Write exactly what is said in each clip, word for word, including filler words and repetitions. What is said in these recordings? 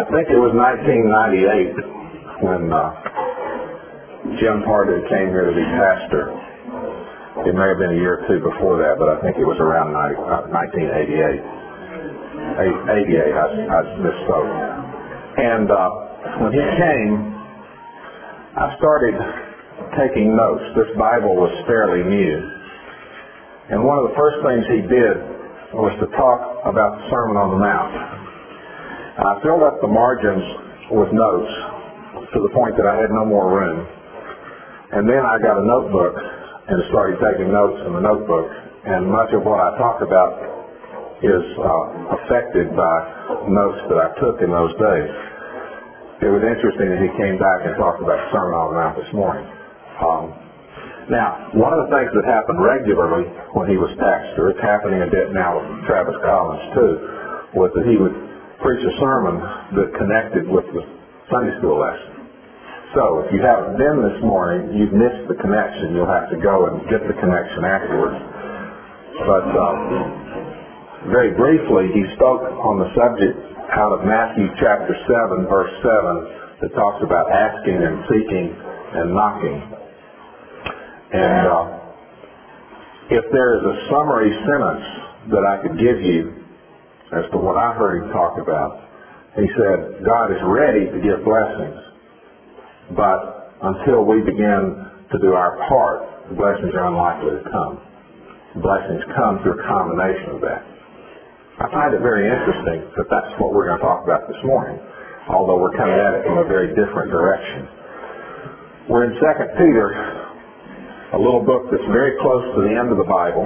I think it was nineteen ninety-eight when uh, Jim Pardy came here to be pastor. It may have been a year or two before that, but I think it was around nineteen eighty-eight. eighty-eight, I, I misspoke. And uh, when he came, I started taking notes. This Bible was fairly new. And one of the first things he did was to talk about the Sermon on the Mount. I filled up the margins with notes to the point that I had no more room. And then I got a notebook and started taking notes in the notebook. And much of what I talk about is uh, affected by notes that I took in those days. It was interesting that he came back and talked about the Sermon on the Mount this morning. Um, now, one of the things that happened regularly when he was pastor, it's happening a bit now with Travis Collins too, was that he would preach a sermon that connected with the Sunday school lesson. So, if you haven't been this morning, you've missed the connection. You'll have to go and get the connection afterwards. But um, very briefly, he spoke on the subject out of Matthew chapter seven, verse seven, that talks about asking and seeking and knocking. And uh, if there is a summary sentence that I could give you as to what I heard him talk about, he said, God is ready to give blessings, but until we begin to do our part, the blessings are unlikely to come. The blessings come through a combination of that. I find it very interesting that that's what we're going to talk about this morning, although we're coming at it from a very different direction. We're in Second Peter, a little book that's very close to the end of the Bible.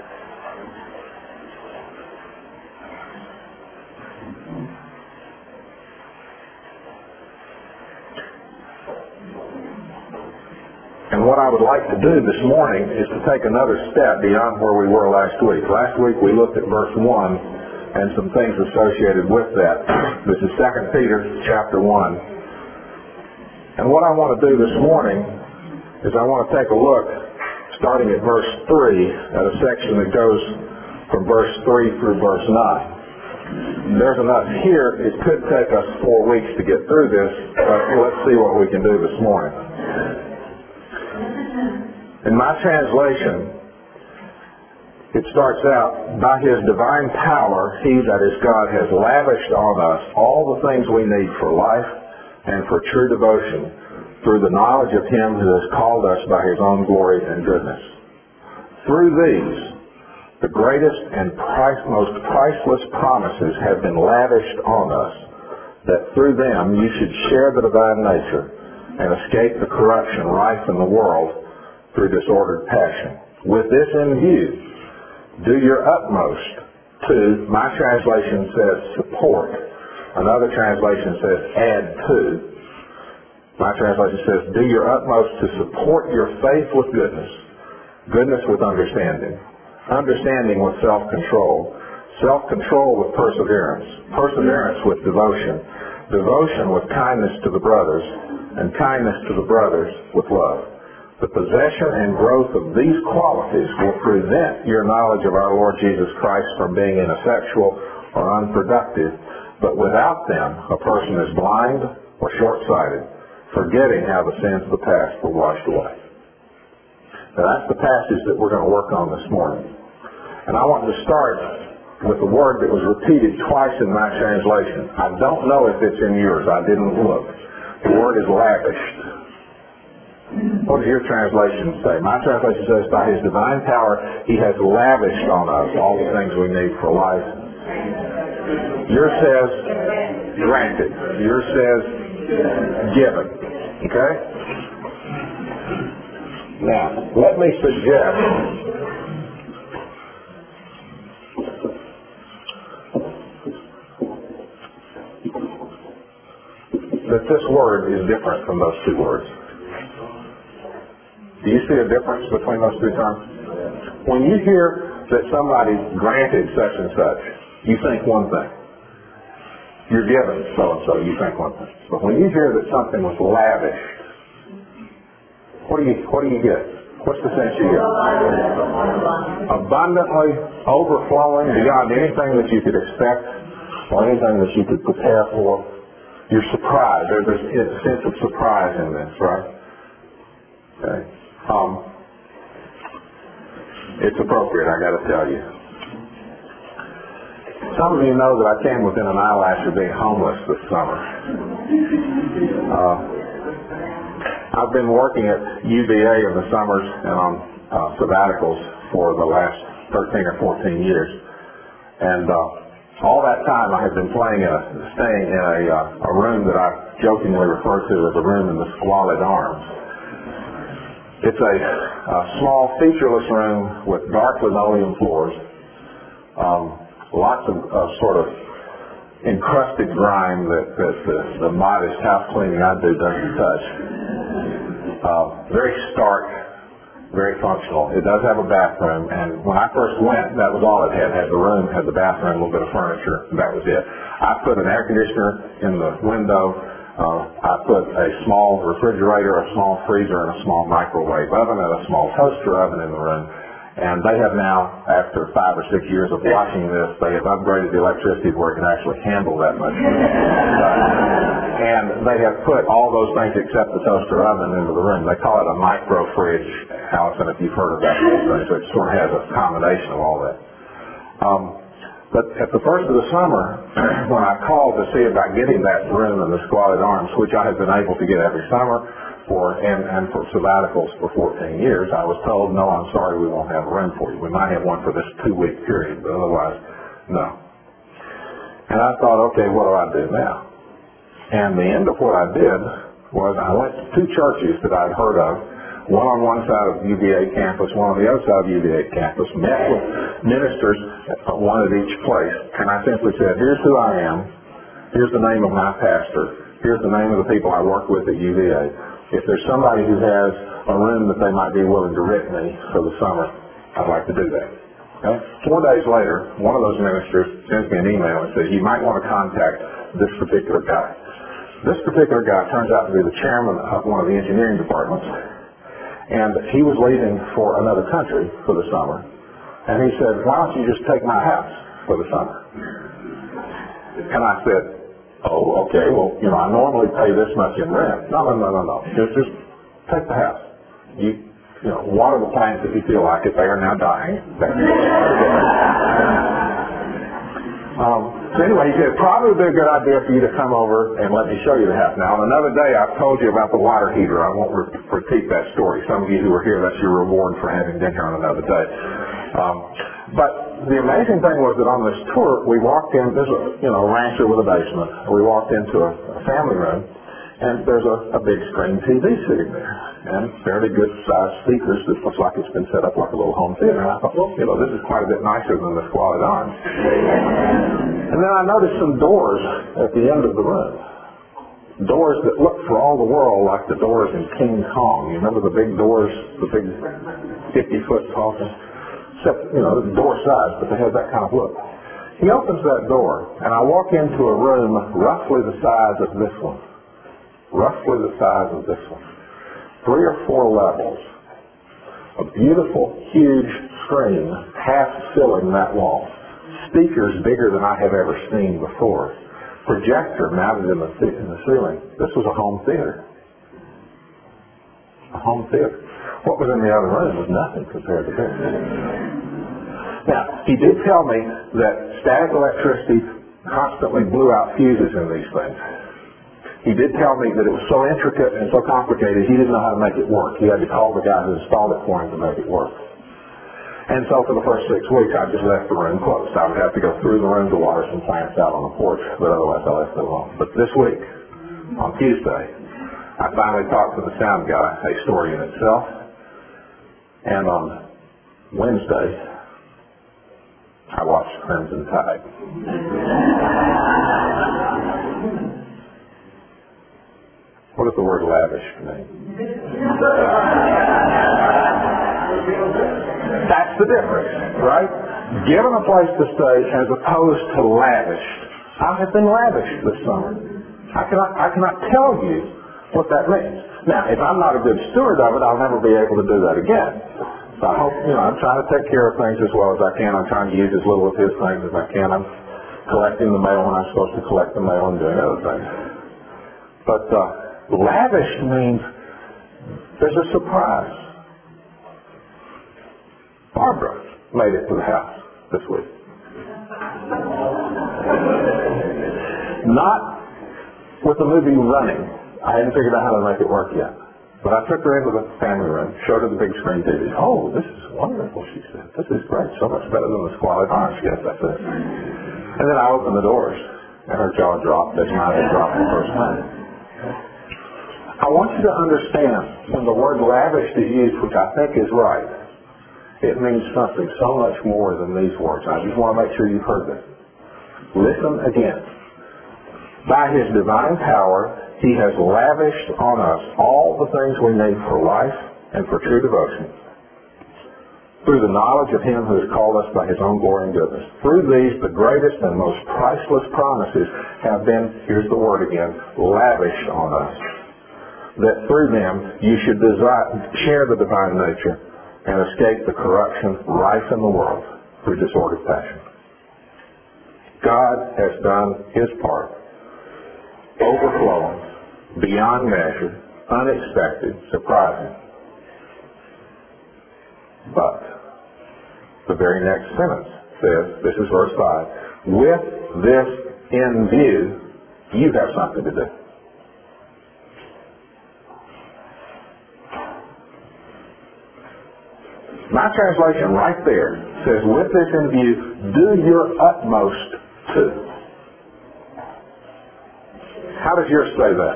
And what I would like to do this morning is to take another step beyond where we were last week. Last week we looked at verse one and some things associated with that. This is Second Peter chapter one. And what I want to do this morning is I want to take a look, starting at verse three, at a section that goes from verse three through verse nine. There's enough here. It could take us four weeks to get through this, but let's see what we can do this morning. In my translation, it starts out, by His divine power, He, that is God, has lavished on us all the things we need for life and for true devotion through the knowledge of Him who has called us by His own glory and goodness. Through these, the greatest and price, most priceless promises have been lavished on us, that through them you should share the divine nature and escape the corruption rife in the world through disordered passion. With this in view, do your utmost to, my translation says support, another translation says add to, my translation says do your utmost to support your faith with goodness, goodness with understanding, understanding with self-control, self-control with perseverance, perseverance with devotion, devotion with kindness to the brothers, and kindness to the brothers with love. The possession and growth of these qualities will prevent your knowledge of our Lord Jesus Christ from being ineffectual or unproductive, but without them a person is blind or short-sighted, forgetting how the sins of the past were washed away. Now that's the passage that we're going to work on this morning. And I want to start with a word that was repeated twice in my translation. I don't know if it's in yours. I didn't look. The word is lavished. What does your translation say? My translation says, by His divine power, He has lavished on us all the things we need for life. Yours says, granted. Yours says, given. Okay? Now, let me suggest that this word is different from those two words. Do you see a difference between those two terms? When you hear that somebody granted such and such, you think one thing. You're given so-and-so, you think one thing. But when you hear that something was lavished, what do you, what do you get? What's the sense you get? Abundantly, overflowing, beyond anything that you could expect or anything that you could prepare for. You're surprised. There's this sense of surprise in this, right? Okay. Um, it's appropriate, I got to tell you. Some of you know that I came within an eyelash of being homeless this summer. Uh, I've been working at U V A in the summers and on uh, sabbaticals for the last thirteen or fourteen years. And uh, all that time I have been playing in a, staying in a, uh, a room that I jokingly refer to as a room in the Squalid Arms. It's a, a small featureless room with dark linoleum floors, um, lots of, of sort of encrusted grime that, that the, the modest house cleaning I do doesn't touch. Uh, very stark, very functional. It does have a bathroom, and when I first went, that was all it had. It had the room, had the bathroom, a little bit of furniture, and that was it. I put an air conditioner in the window. Uh, I put a small refrigerator, a small freezer, and a small microwave oven, and a small toaster oven in the room. And they have now, after five or six years of watching this, they have upgraded the electricity where it can actually handle that much. And they have put all those things except the toaster oven into the room. They call it a micro fridge, Allison, if you've heard of that whole thing. So it sort of has a combination of all that. Um, but at the first of the summer, when I called to see about getting that room in the Squalid Arms, which I have been able to get every summer, For, and, and for sabbaticals for fourteen years, I was told, no, I'm sorry, we won't have a room for you. We might have one for this two-week period, but otherwise, no. And I thought, okay, what do I do now? And the end of what I did was I went to two churches that I'd heard of, one on one side of U V A campus, one on the other side of U V A campus, met with ministers, one at each place, and I simply said, here's who I am, here's the name of my pastor, here's the name of the people I work with at U V A. If there's somebody who has a room that they might be willing to rent me for the summer, I'd like to do that. Okay? Four days later, one of those ministers sends me an email and says, you might want to contact this particular guy. This particular guy turns out to be the chairman of one of the engineering departments, and he was leaving for another country for the summer. And he said, why don't you just take my house for the summer? And I said, oh, okay, well, you know, I normally pay this much in rent. No, no, no, no, no. Just, just take the house. You, you know, water the plants if you feel like it. They are now dying. um, so anyway, he said, probably would be a good idea for you to come over and let me show you the house. Now, on another day, I've told you about the water heater. I won't re- repeat that story. Some of you who were here, that's your reward for having been here on another day. Um, but the amazing thing was that on this tour, we walked in, there's a, you know, rancher with a basement. We walked into a, a family room, and there's a, a big screen T V sitting there, and fairly good sized speakers that looks like it's been set up like a little home theater. And I thought, well, you know, this is quite a bit nicer than the Squalid Arms. And then I noticed some doors at the end of the room. Doors that looked for all the world like the doors in King Kong. You remember the big doors, the big fifty foot tall things? Except, you know, door size, but they had that kind of look. He opens that door, and I walk into a room roughly the size of this one. Roughly the size of this one. Three or four levels. A beautiful, huge screen half filling that wall. Speakers bigger than I have ever seen before. Projector mounted in the, in the ceiling. This was a home theater. A home theater. What was in the other room was nothing compared to this. Now, he did tell me that static electricity constantly blew out fuses in these things. He did tell me that it was so intricate and so complicated, he didn't know how to make it work. He had to call the guy who installed it for him to make it work. And so for the first six weeks, I just left the room closed. I would have to go through the room to water some plants out on the porch, but otherwise I left it alone. But this week, on Tuesday, I finally talked to the sound guy, a story in itself. And on Wednesday, I watched Crimson Tide. What does the word lavish mean? That's the difference, right? Given a place to stay as opposed to lavished. I have been lavished this summer. I cannot, I cannot tell you what that means. Now, if I'm not a good steward of it, I'll never be able to do that again. So I hope, you know, I'm trying to take care of things as well as I can. I'm trying to use as little of his things as I can. I'm collecting the mail when I'm supposed to collect the mail and doing other things. But uh, lavish means there's a surprise. Barbara made it to the house this week. Not with the movie running. I hadn't figured out how to make it work yet. But I took her into the family room, showed her the big screen T V. Oh, this is wonderful, she said. This is great. So much better than the squalid orange gift, I said. And then I opened the doors, and her jaw dropped as mine had dropped the first time. I want you to understand, when the word lavish is used, which I think is right, it means something so much more than these words. I just want to make sure you've heard this. Listen again. By His divine power, He has lavished on us all the things we need for life and for true devotion, through the knowledge of Him who has called us by His own glory and goodness. Through these, the greatest and most priceless promises have been, here's the word again, lavished on us, that through them you should desire, share the divine nature and escape the corruption rife in the world through disordered passion. God has done His part, overflowing, beyond measure, unexpected, surprising. But the very next sentence says, this is verse five, with this in view, you have something to do. My translation right there says, with this in view, do your utmost to. How does yours say that?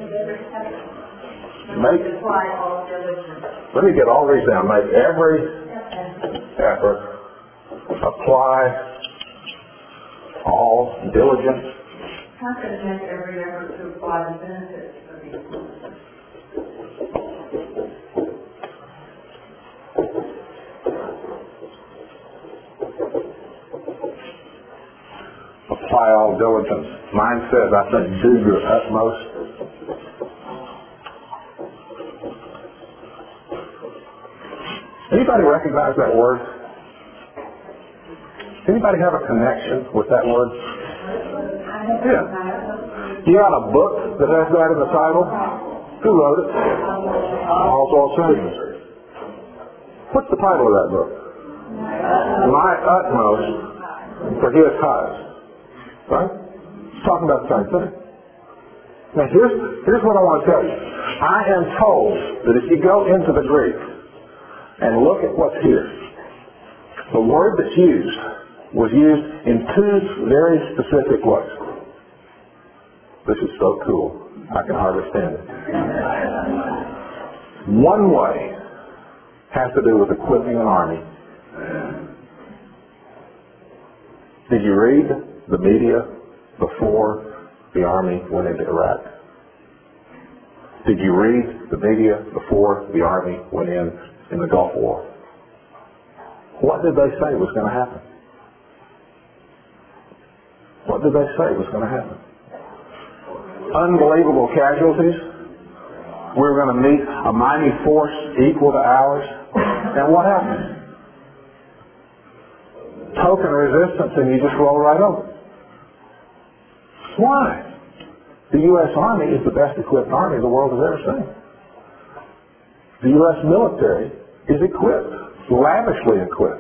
Make, let me get all these down. Make every effort, apply all diligence. How can it make every effort to apply the benefits of these? Apply all diligence. Mine says, I think, do your utmost. Anybody recognize that word? Anybody have a connection with that word? Yeah. You got a book that has that in the title? Who wrote it? Oswald Chambers. What's the title of that book? My Utmost for His Highest. Right? It's talking about the same thing. Now here's, here's what I want to tell you. I am told that if you go into the Greek and look at what's here, the word that's used was used in two very specific ways. This is so cool. I can hardly stand it. One way has to do with equipping an army. Did you read the media before the army went into Iraq? Did you read the media before the army went in in the Gulf War? What did they say was going to happen? What did they say was going to happen? Unbelievable casualties. We were going to meet a mighty force equal to ours. And what happened? Token resistance, and you just roll right over. Why? The U S Army is the best equipped army the world has ever seen. The U S military is equipped, lavishly equipped.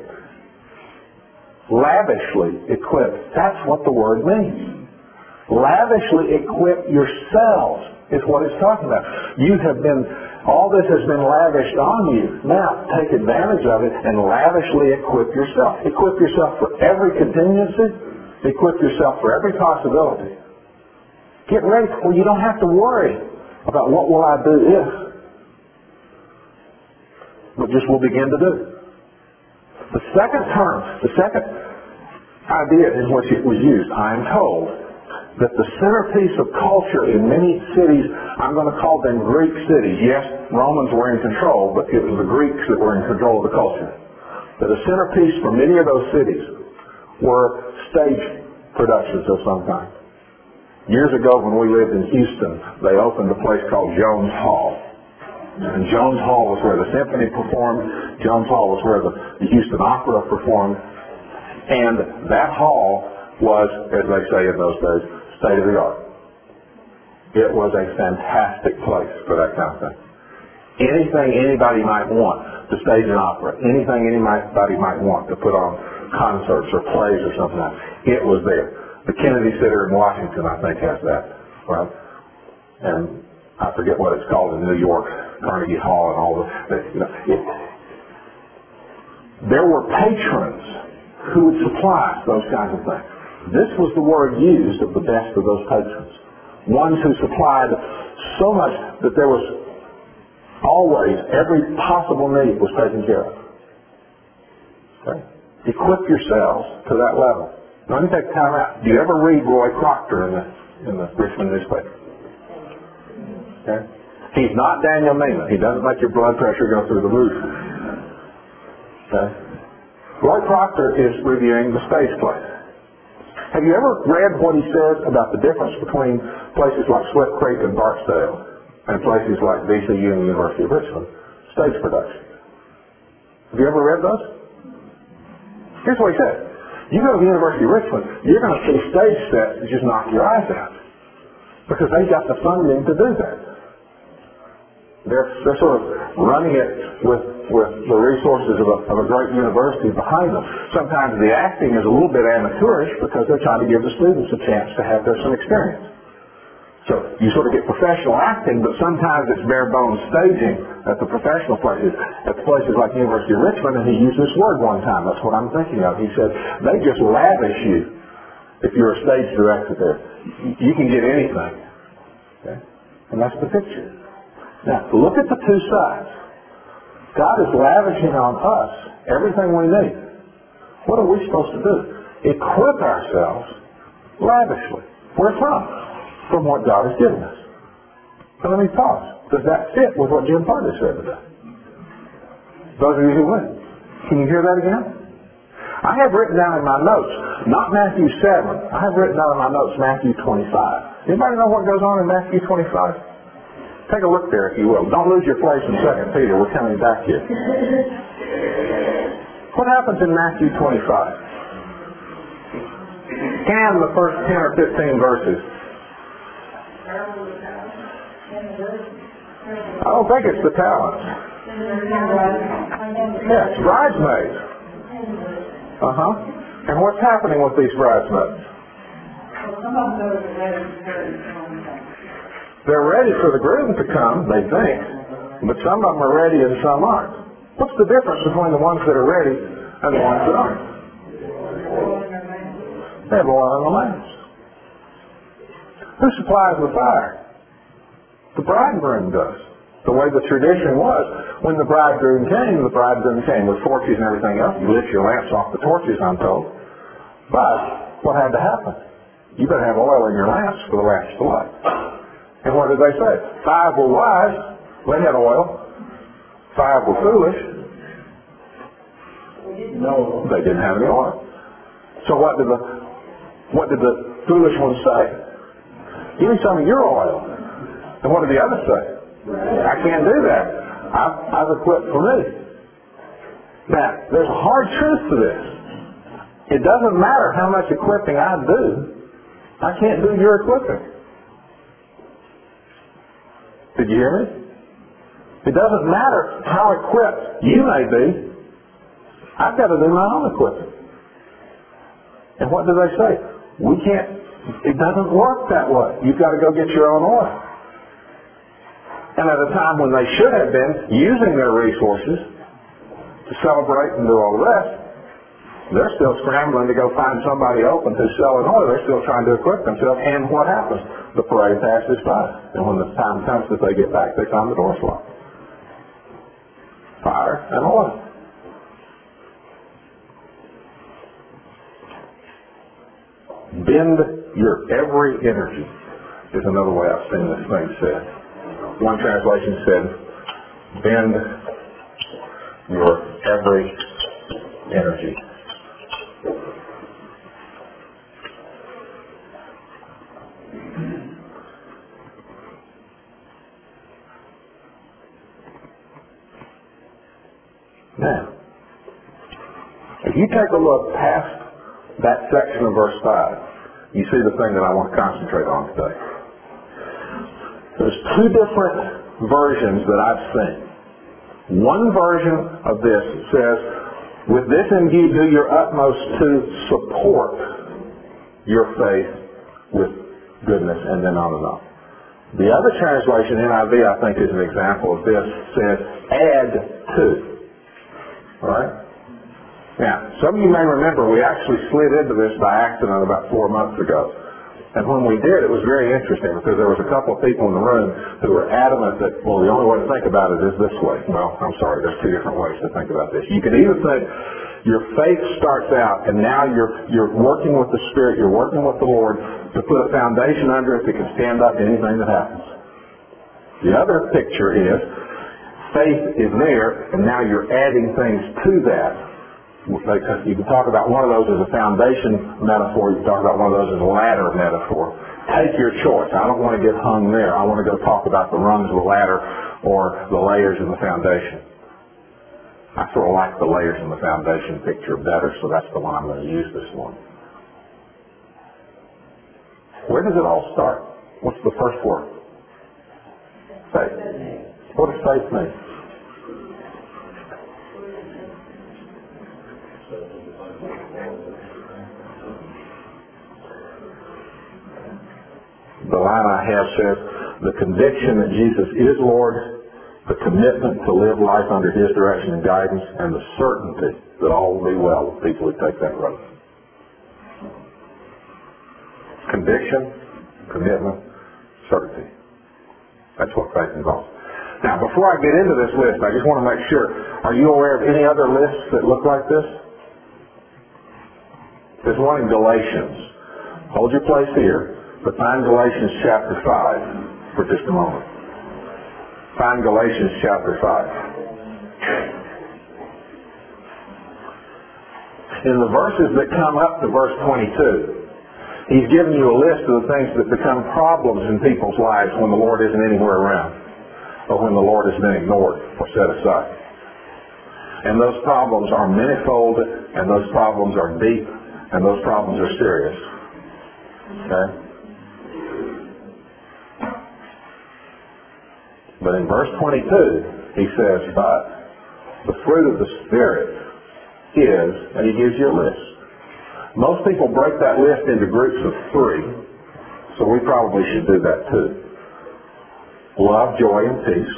Lavishly equipped. That's what the word means. Lavishly equip yourselves is what it's talking about. You have been, all this has been lavished on you. Now, take advantage of it and lavishly equip yourself. Equip yourself for every contingency. Equip yourself for every possibility. Get ready where you don't have to worry about what will I do if, but just will begin to do. The second term, the second idea in which it was used, I am told that the centerpiece of culture in many cities, I'm going to call them Greek cities. Yes, Romans were in control, but it was the Greeks that were in control of the culture. That a centerpiece for many of those cities were stage productions of some kind. Years ago when we lived in Houston, they opened a place called Jones Hall. And Jones Hall was where the symphony performed. Jones Hall was where the, the Houston Opera performed. And that hall was, as they say in those days, state of the art. It was a fantastic place for that kind of thing. Anything anybody might want to stage an opera, anything anybody might want to put on concerts or plays or something like that, it was there. The Kennedy Center in Washington, I think, has that, right? And I forget what it's called in New York, Carnegie Hall and all the, you know, it, there were patrons who would supply those kinds of things. This was the word used of the best of those patrons. Ones who supplied so much that there was always, every possible need was taken care of. Okay? Equip yourselves to that level. Now, let me take time out. Do you ever read Roy Proctor in the, in the Richmond newspaper? Okay? He's not Daniel Neiman. He doesn't make your blood pressure go through the roof. Okay? Roy Proctor is reviewing the stage play. Have you ever read what he says about the difference between places like Swift Creek and Barksdale and places like V C U and the University of Richmond? Stage production. Have you ever read those? Here's what he said. You go to the University of Richmond, you're going to see stage sets that just knock your eyes out. Because they got the funding to do that. They're, they're sort of running it with, with the resources of a, of a great university behind them. Sometimes the acting is a little bit amateurish because they're trying to give the students a chance to have their, some experience. So you sort of get professional acting, but sometimes it's bare bones staging at the professional places. At the places like the University of Richmond, and he used this word one time, that's what I'm thinking of. He said, they just lavish you if you're a stage director there. You can get anything. Okay? And that's the picture. Now, look at the two sides. God is lavishing on us everything we need. What are we supposed to do? Equip ourselves lavishly. Where from? From what God has given us. So let me pause. Does that fit with what Jim Party said today? Those of you who went. Can you hear that again? I have written down in my notes, not Matthew seven, I have written down in my notes Matthew twenty-five. Anybody know what goes on in Matthew twenty-five? Take a look there, if you will. Don't lose your place in Second Peter. We're coming back here. What happens in Matthew twenty-five? Scan the first ten or fifteen verses. I don't think it's the talents. Yes, bridesmaids. Uh-huh. And what's happening with these bridesmaids? They're ready for the groom to come, they think, but some of them are ready and some aren't. What's the difference between the ones that are ready and the ones that aren't? They have oil in the lamps. Who supplies the fire? The bridegroom does. The way the tradition was, when the bridegroom came, the bridegroom came with torches and everything else. You lit your lamps off the torches, I'm told. But what had to happen? You better have oil in your lamps for the lamps to light. And what did they say? Five were wise. They had oil. Five were foolish. No, they didn't have any oil. So what did the what did the foolish ones say? Give me some of your oil. And what did the others say? I can't do that. I've, I've equipped for me. Now, there's a hard truth to this. It doesn't matter how much equipping I do. I can't do your equipping. Did you hear me? It doesn't matter how equipped you may be. I've got to do my own equipping. And what do they say? We can't, it doesn't work that way. You've got to go get your own oil. And at a time when they should have been using their resources to celebrate and do all the rest, they're still scrambling to go find somebody open who's selling oil. They're still trying to equip themselves. And what happens? The parade passes by. And when the time comes that they get back, they find the doors locked. Fire and oil. Bend your every energy is another way I've seen this thing said. One translation said, bend your every energy. Now, if you take a look past that section of verse five, you see the thing that I want to concentrate on today. There's two different versions that I've seen. One version of this says, with this in view, do your utmost to support your faith with goodness, and then on and on. The other translation, N I V, I think is an example of this, says, add to. All right? Now, some of you may remember we actually slid into this by accident about four months ago. And when we did, it was very interesting because there was a couple of people in the room who were adamant that, well, the only way to think about it is this way. Well, I'm sorry, there's two different ways to think about this. You can either think your faith starts out and now you're you're working with the Spirit, you're working with the Lord to put a foundation under it that can stand up to anything that happens. The other picture is faith is there and now you're adding things to that. You can talk about one of those as a foundation metaphor. You can talk about one of those as a ladder metaphor. Take your choice. I don't want to get hung there. I want to go talk about the rungs of the ladder or the layers in the foundation. I sort of like the layers in the foundation picture better, so that's the one I'm going to use this morning. Where does it all start? What's the first word? Faith. What does faith mean? The line I have says, the conviction that Jesus is Lord, the commitment to live life under His direction and guidance, and the certainty that all will be well with people who take that road. Conviction, commitment, certainty. That's what faith involves. Now, before I get into this list, I just want to make sure, are you aware of any other lists that look like this? There's one in Galatians. Hold your place here. But find Galatians chapter five for just a moment. Find Galatians chapter five. In the verses that come up to verse twenty-two, he's given you a list of the things that become problems in people's lives when the Lord isn't anywhere around, or when the Lord has been ignored or set aside. And those problems are manifold, and those problems are deep, and those problems are serious. Okay? But in verse twenty-two, he says, but the fruit of the Spirit is, and he gives you a list. Most people break that list into groups of three, so we probably should do that too. Love, joy, and peace.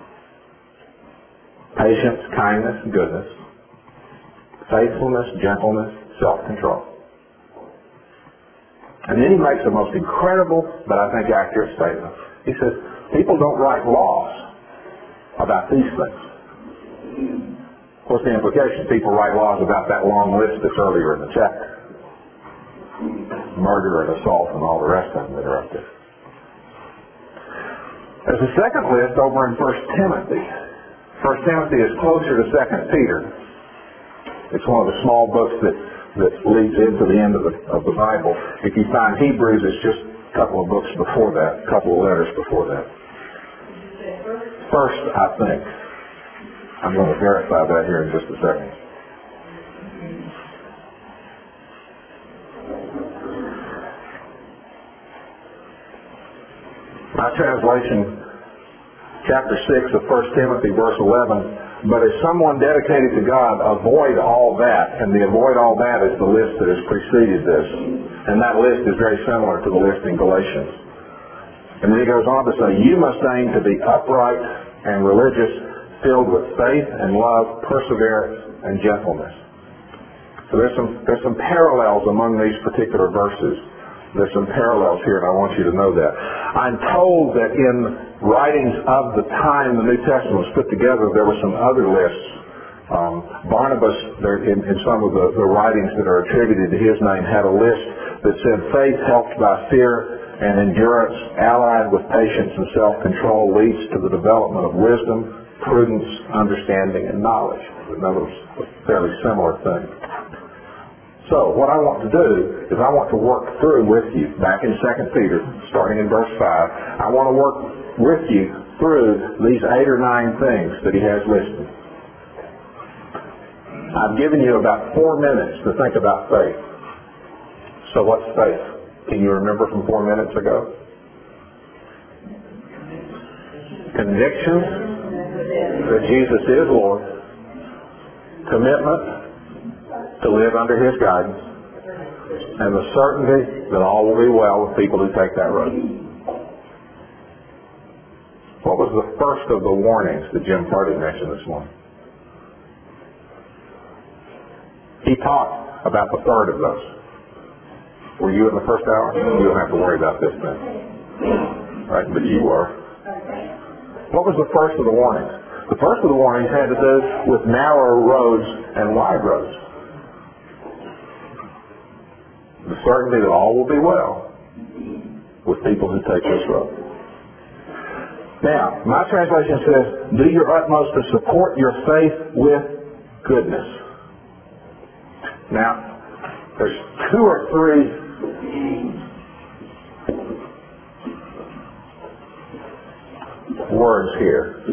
Patience, kindness, goodness. Faithfulness, gentleness, self-control. And then he makes the most incredible, but I think accurate statement. He says, people don't write laws about these things. What's the implication? People write laws about that long list that's earlier in the chapter. Murder and assault and all the rest of them that are up there. There's a second list over in First Timothy. First Timothy is closer to Second Peter. It's one of the small books that, that leads into the end of the, of the Bible. If you find Hebrews, it's just a couple of books before that, a couple of letters before that. First, I think. I'm going to verify that here in just a second. My translation, chapter six of First Timothy, verse eleven, but as someone dedicated to God, avoid all that. And the avoid all that is the list that has preceded this. And that list is very similar to the list in Galatians. And then he goes on to say, you must aim to be upright and religious, filled with faith and love, perseverance, and gentleness. So there's some, there's some parallels among these particular verses. There's some parallels here, and I want you to know that. I'm told that in writings of the time the New Testament was put together, there were some other lists. Um, Barnabas, there, in, in some of the, the writings that are attributed to his name, had a list that said faith helped by fear and endurance, allied with patience and self-control, leads to the development of wisdom, prudence, understanding, and knowledge. Another fairly similar thing. So what I want to do is I want to work through with you, back in Second Peter, starting in verse five, I want to work with you through these eight or nine things that he has listed. I've given you about four minutes to think about faith. So what's faith? Can you remember from four minutes ago? convictions that Jesus is Lord, commitment to live under His guidance, and the certainty that all will be well with people who take that road. What was the first of the warnings that Jim Purdy mentioned this morning? He talked about the third of those. Were you in the first hour? You don't have to worry about this then. Right? But you were. What was the first of the warnings? The first of the warnings had to do with narrow roads and wide roads. The certainty that all will be well with people who take this road. Now, my translation says, do your utmost to support your faith with goodness. Now, there's two or three words here.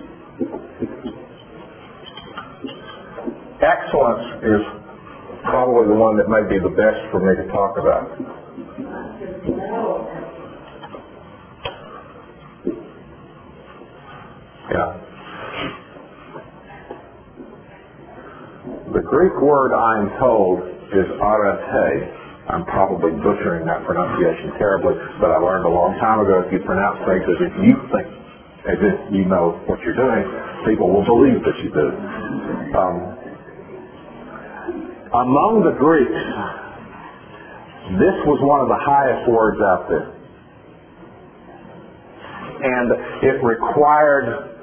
Excellence is probably the one that may be the best for me to talk about. Yeah. The Greek word I'm told is arete. I'm probably butchering that pronunciation terribly, but I learned a long time ago if you pronounce things as if you think, as if you know what you're doing, people will believe that you do. Um, among the Greeks, this was one of the highest words out there. And it required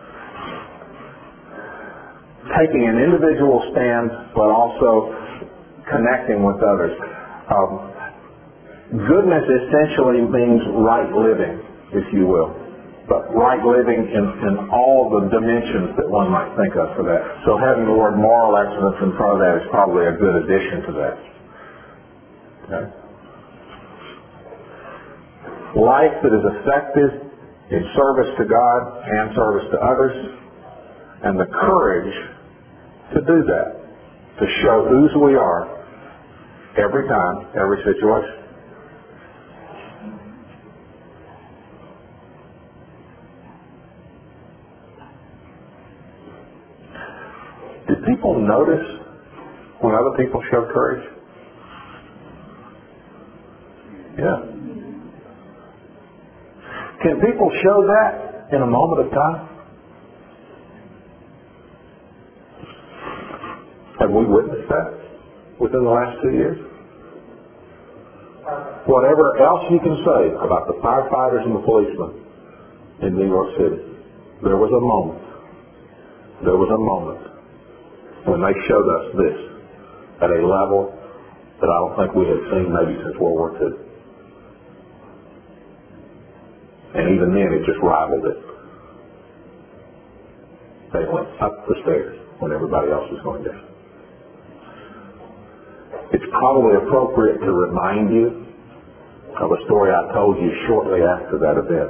taking an individual stand, but also connecting with others. Um, goodness essentially means right living, if you will. But right living in, in all the dimensions that one might think of for that. So having the word moral excellence in front of that is probably a good addition to that. Okay? Life that is effective in service to God and service to others, and the courage to do that, to show whose we are every time, every situation. Did people notice when other people showed courage? Yeah. Can people show that in a moment of time? Have we witnessed that within the last two years? Whatever else you can say about the firefighters and the policemen in New York City, there was a moment, there was a moment when they showed us this at a level that I don't think we had seen maybe since World War Two. And even then it just rivaled it. They went up the stairs when everybody else was going down. It's probably appropriate to remind you of a story I told you shortly after that event.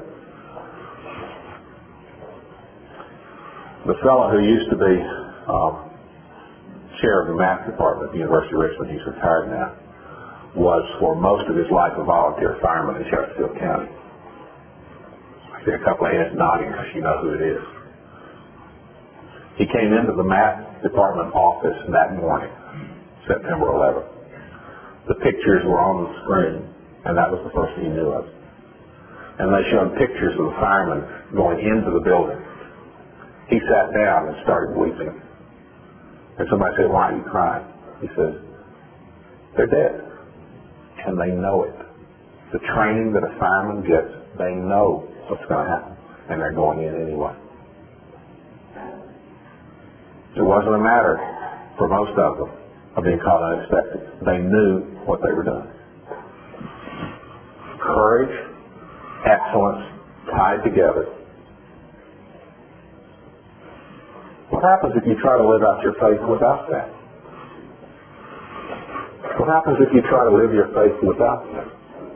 The fellow who used to be um, chair of the math department at the University of Richmond, he's retired now, was for most of his life a volunteer fireman in Chesterfield County. I see a couple of heads nodding because you know who it is. He came into the math department office that morning, September eleventh. The pictures were on the screen, and that was the first he knew of. And they showed pictures of the firemen going into the building. He sat down and started weeping. And somebody said, "Why are you crying?" He said, "They're dead. And they know it. The training that a fireman gets, they know what's going to happen. And they're going in anyway." It wasn't a matter, for most of them, of being caught unexpected. They knew what they were doing. Courage, excellence, tied together. What happens if you try to live out your faith without that? What happens if you try to live your faith without that?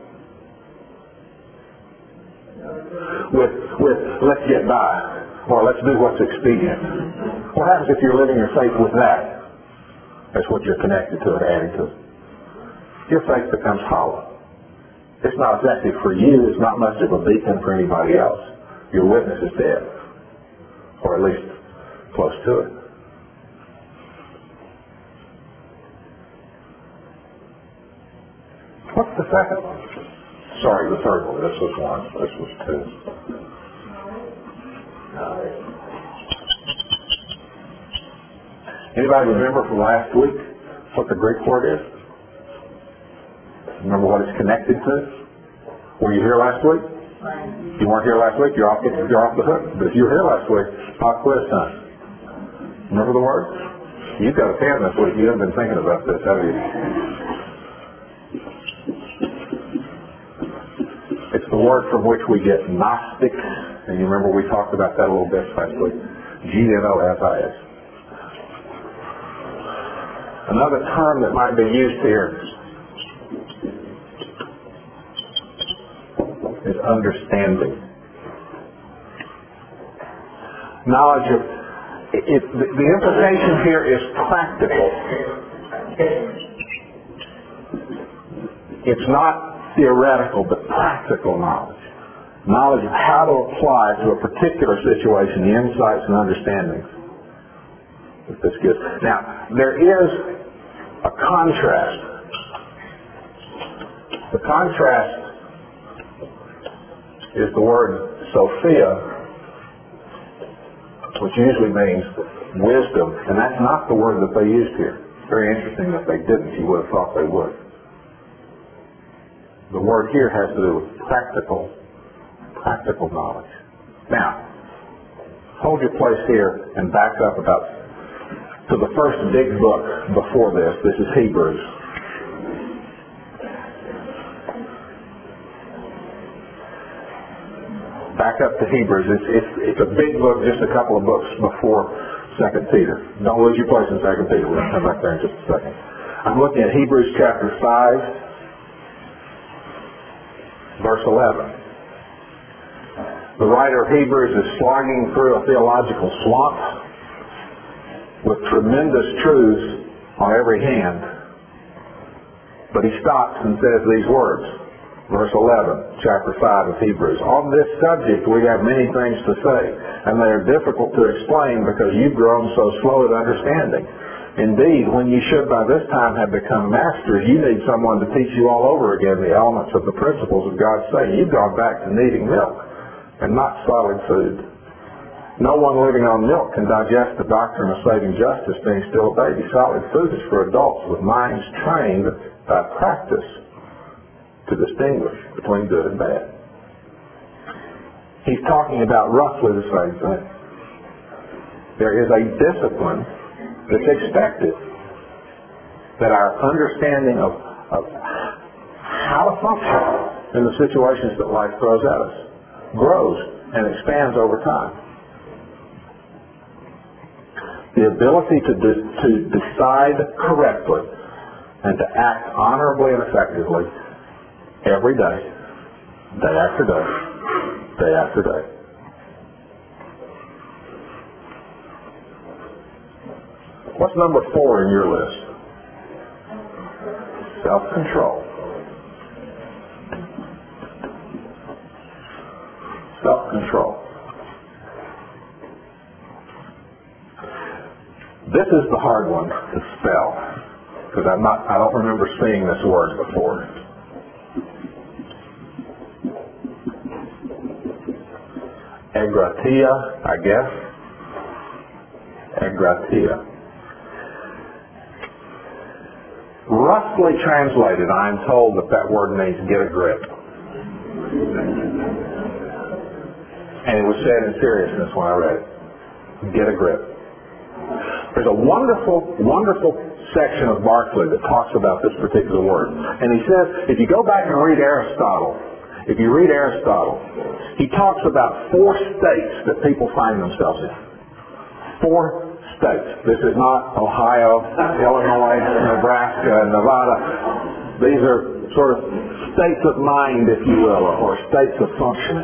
With, with, let's get by, or let's do what's expedient. What happens if you're living your faith with that? That's what you're connected to and adding to it. Your faith becomes hollow. It's not effective for you. It's not much of a beacon for anybody else. Your witness is dead. or at least close to it. What's the second one? Sorry, the third one. This was one. This was two. Anybody remember from last week what the Greek word is? Remember what it's connected to? Were you here last week? If you weren't here last week, you're off the, you're off the hook. But if you were here last week, pop quiz time. Remember the word? You've got a pen this week. You haven't been thinking about this, have you? It's the word from which we get Gnostic. And you remember we talked about that a little bit last week. G N O S I S. Another term that might be used here is understanding. Knowledge of, it, the, the implication here is practical. It's not theoretical, but practical knowledge. Knowledge of how to apply to a particular situation the insights and understandings that this gives. Now, there is a contrast. The contrast is the word Sophia, which usually means wisdom, and that's not the word that they used here. Very interesting that they didn't. You would have thought they would. The word here has to do with practical, practical knowledge. Now, hold your place here and back up about to the first big book before this. This is Hebrews. Back up to Hebrews. It's, it's, it's a big book, just a couple of books before Second Peter. Don't lose your place in Second Peter. We're going to come back there in just a second. I'm looking at Hebrews chapter five, verse eleven. The writer of Hebrews is slogging through a theological swamp with tremendous truths on every hand. But he stops and says these words. Verse eleven, chapter five of Hebrews. On this subject we have many things to say, and they are difficult to explain because you've grown so slow at understanding. Indeed, when you should by this time have become masters, you need someone to teach you all over again the elements of the principles of God's saying. You've gone back to needing milk and not solid food. No one living on milk can digest the doctrine of saving justice, being still a baby. Solid food is for adults with minds trained by practice to distinguish between good and bad. He's talking about roughly the same thing. There is a discipline that's expected, that our understanding of, of how to function in the situations that life throws at us grows and expands over time. The ability to, de- to decide correctly and to act honorably and effectively every day, day after day, day after day. What's number four in your list? Self-control. Self-control. This is the hard one to spell, because I'm not, I don't remember seeing this word before. Agratia, I guess. Agratia. Roughly translated, I am told that that word means get a grip. And it was said in seriousness when I read it. Get a grip. There's a wonderful, wonderful section of Barclay that talks about this particular word. And he says, if you go back and read Aristotle, if you read Aristotle, he talks about four states that people find themselves in. Four states. This is not Ohio, Illinois, Nebraska, and Nevada. These are sort of states of mind, if you will, or states of functioning.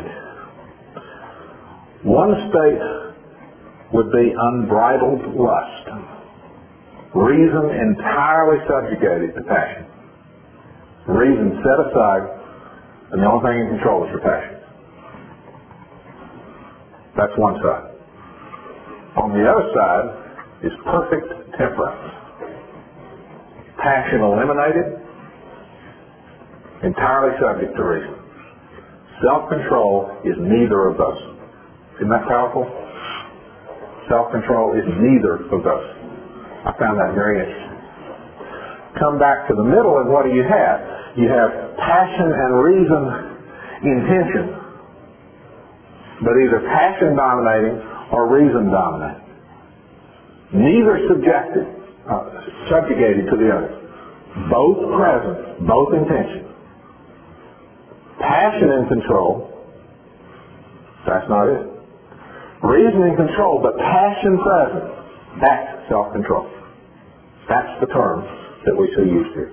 One state would be unbridled lust. Reason entirely subjugated to passion. Reason set aside, and the only thing in control is your passion. That's one side. On the other side is perfect temperance. Passion eliminated, entirely subject to reason. Self-control is neither of those. Isn't that powerful? Self-control is neither of those. I found that very interesting. Come back to the middle, and what do you have? You have passion and reason in tension, but either passion dominating or reason dominating. Neither subjected, uh, subjugated to the other. Both present, both in tension. Passion in control, that's not it. Reason in control, but passion present, that's self-control. That's the term that we see used here.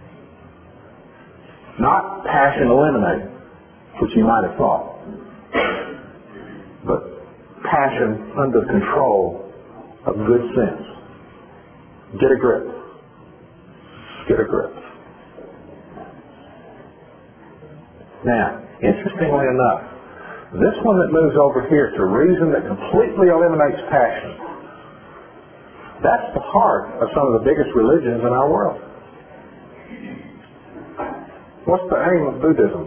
Not passion eliminated, which you might have thought, but passion under control of good sense. Get a grip. Get a grip. Now, interestingly enough, this one that moves over here to reason that completely eliminates passion, that's the heart of some of the biggest religions in our world. What's the aim of Buddhism?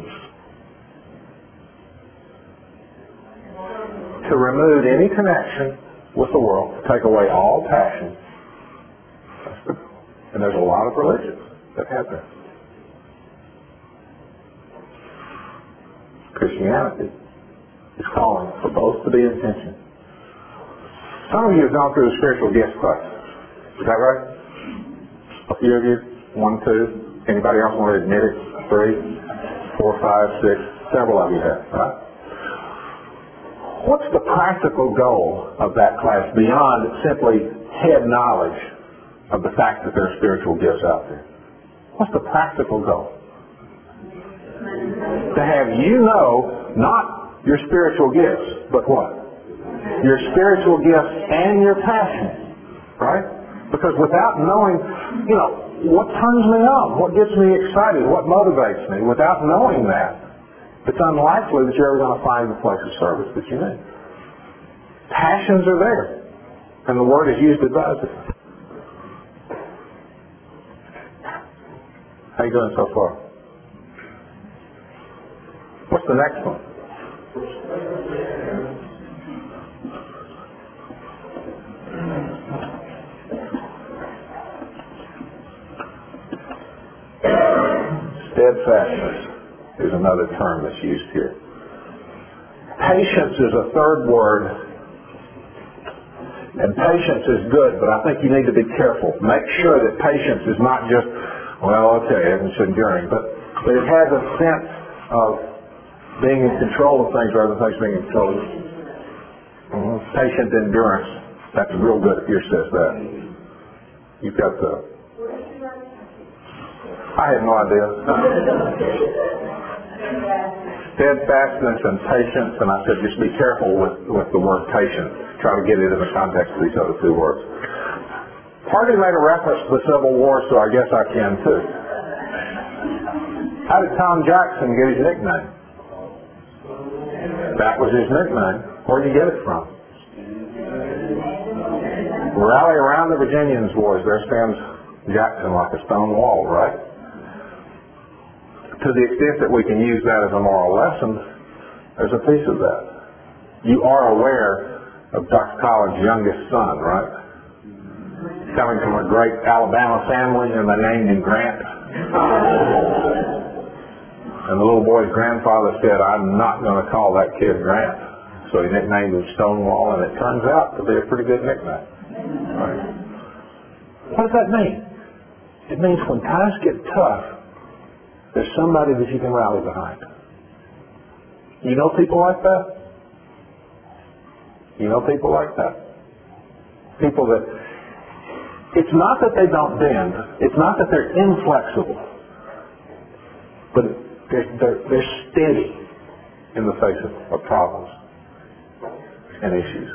To remove any connection with the world, to take away all passion. And there's a lot of religions that have that. Christianity is calling for both to be in tension. Some of you have gone through the spiritual gifts class. Is that right? A few of you? One, two? Anybody else want to admit it? Three? Four, five, six? Several of you have, right? What's the practical goal of that class beyond simply head knowledge of the fact that there are spiritual gifts out there? What's the practical goal? To have you know not your spiritual gifts, but what? Your spiritual gifts and your passion, right? Because without knowing, you know, what turns me on, what gets me excited, what motivates me, without knowing that, it's unlikely that you're ever going to find the place of service that you need. Passions are there, and the word is used advisedly. How you doing so far? What's the next one? Steadfastness is another term that's used here. Patience is a third word, and patience is good, but I think you need to be careful. Make sure that patience is not just, well, okay, it's enduring, but, but it has a sense of being in control of things rather than things being in control of mm-hmm. Patient endurance. That's real good if yours says that. You've got the... I have no idea. Steadfastness and patience, and I said just be careful with, with the word patient. Try to get it in the context of these other two words. Party made a reference to the Civil War, so I guess I can too. How did Tom Jackson get his nickname? That was his nickname. Where did he get it from? Rally around the Virginians, boys. There stands Jackson like a stone wall, right? To the extent that we can use that as a moral lesson, there's a piece of that. You are aware of Doctor Collins's youngest son, right? Coming from a great Alabama family, and they named him Grant. And the little boy's grandfather said, I'm not going to call that kid Grant. So he nicknamed him Stonewall, and it turns out to be a pretty good nickname. Right? What does that mean? It means when times get tough, there's somebody that you can rally behind. You know people like that? You know people like that? People that, it's not that they don't bend, it's not that they're inflexible, but they're, they're, they're steady in the face of, of problems and issues.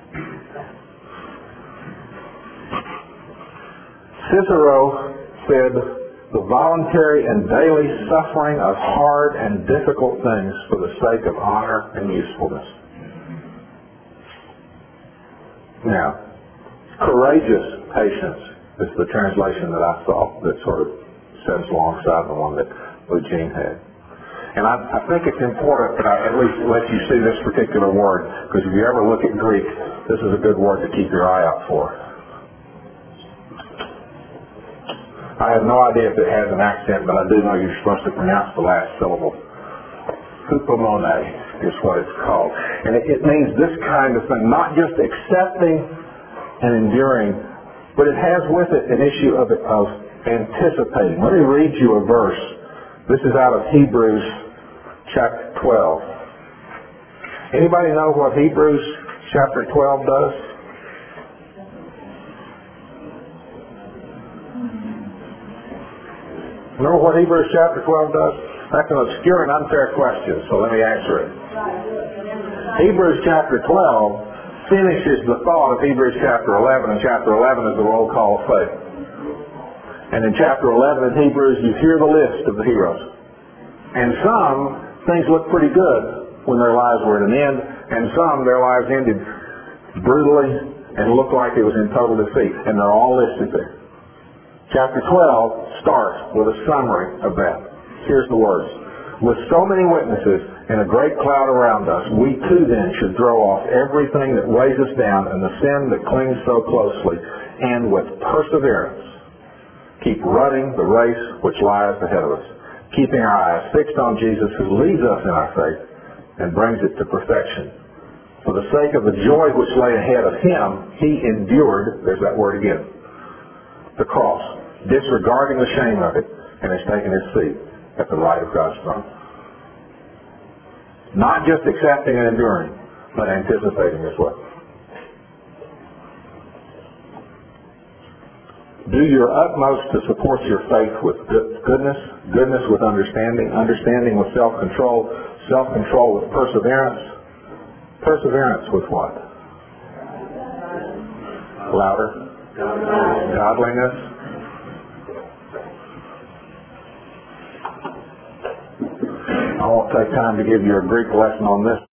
Cicero said, the voluntary and daily suffering of hard and difficult things for the sake of honor and usefulness. Now, courageous patience is the translation that I saw that sort of sits alongside the one that Eugene had. And I, I think it's important that I at least let you see this particular word, because if you ever look at Greek, this is a good word to keep your eye out for. I have no idea if it has an accent, but I do know you're supposed to pronounce the last syllable. Hupomone is what it's called. And it, it means this kind of thing, not just accepting and enduring, but it has with it an issue of, of anticipating. Let me read you a verse. This is out of Hebrews chapter twelve. Anybody know what Hebrews chapter twelve does? Remember what Hebrews chapter twelve does? That's an obscure and unfair question, so let me answer it. Hebrews chapter twelve finishes the thought of Hebrews chapter eleven, and chapter eleven is the roll call of faith. And in chapter eleven in Hebrews, you hear the list of the heroes. And some, things look pretty good when their lives were at an end, and some, their lives ended brutally and looked like it was in total defeat. And they're all listed there. Chapter twelve starts with a summary of that. Here's the words. With so many witnesses and a great cloud around us, we too then should throw off everything that weighs us down and the sin that clings so closely, and with perseverance keep running the race which lies ahead of us, keeping our eyes fixed on Jesus, who leads us in our faith and brings it to perfection. For the sake of the joy which lay ahead of him, he endured, there's that word again, the cross, disregarding the shame of it, and has taken his seat at the right of God's throne. Not just accepting and enduring, but anticipating as well. Do your utmost to support your faith with goodness, goodness with understanding, understanding with self-control, self-control with perseverance, perseverance with what? Louder. Godliness. I won't take time to give you a Greek lesson on this.